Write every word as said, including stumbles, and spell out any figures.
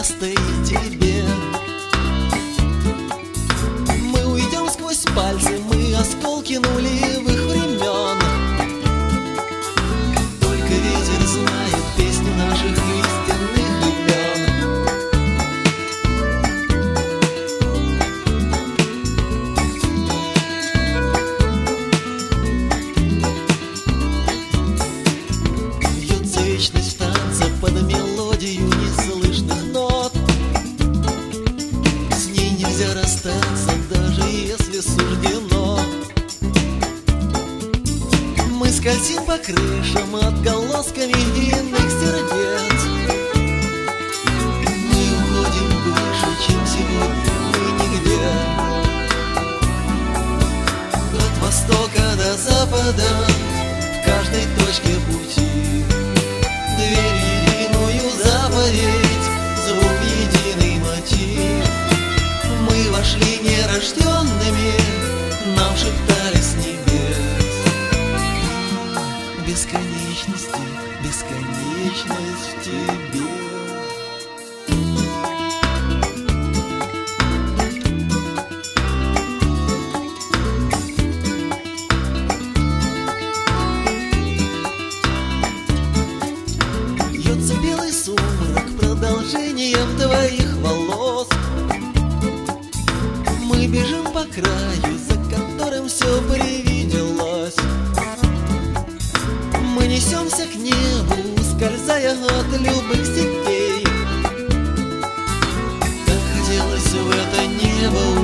место и тебе. Мы уйдем сквозь пальцы, мы осколки нулевых времен. Только ветер знает песни наших истинных имен. Льется вечность в танце под мелодию неслышных нот. С ней нельзя расстаться, даже если суждено. Мы скользим по крышам отголосками длинных сердец. Мы уходим выше, чем сегодня мы нигде. От востока до запада, в каждой точке пути дверь единую заповедь, звук единый мотив. Мы вошли нерожденными, нам шептали с небес. Бесконечности, бесконечность в тебе. Льется белый сумрак продолжением твоих волос. Мы бежим по краю, за которым все привиделось. Мы несемся к небу, ускользая от любых сетей. Так хотелось в это небо